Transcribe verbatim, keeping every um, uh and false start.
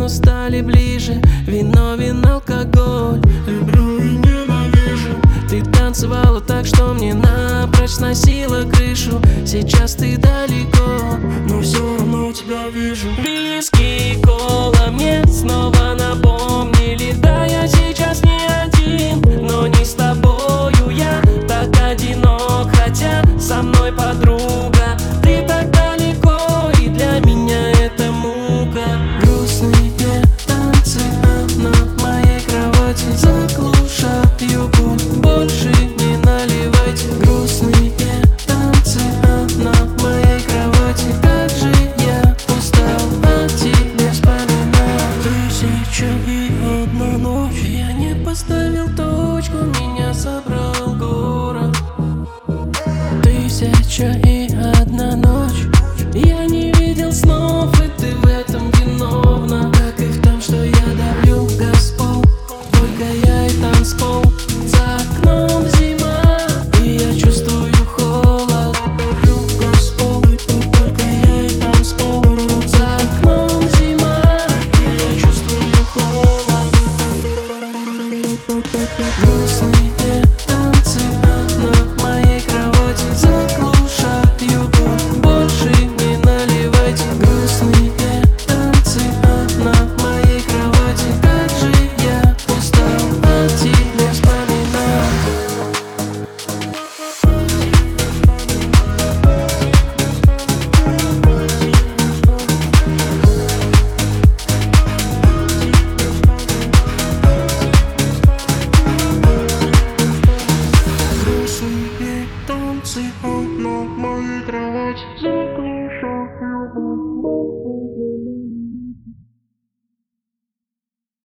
но стали ближе. Вино, вино, алкоголь. Люблю и ненавижу. Ты танцевала так, что мне напрочь сносила крышу. Сейчас ты далеко, но все равно тебя вижу. Виски, кола мне снова напомнили. Да, я сейчас не один, но не с тобою я так одинок. Хотя со мной подруга, ты так далеко, и для меня это мука. Грустные танцы на моей кровати заглушат ее боль. Больше не наливайте. Грустные танцы на моей кровати. Как же я устал о тебе вспоминать. Тысяча и одна ночь. Я не поставил точку, меня собрал город. Тысяча и одна ночь. Я не видел снов, и ты в этом виновна. Как и в том, что я давлю Госпол. Только я и танцпол. За окном зима, и я чувствую холод. Давлю Госпол, только я и танцпол. За окном зима, и я чувствую холод. Грустные танцы на моей кровати заглушат ее боль. Больше не наливайте. Грустные танцы на моей кровати. Как же я устал о тебе вспоминать. Грустные танцы на моей кровати.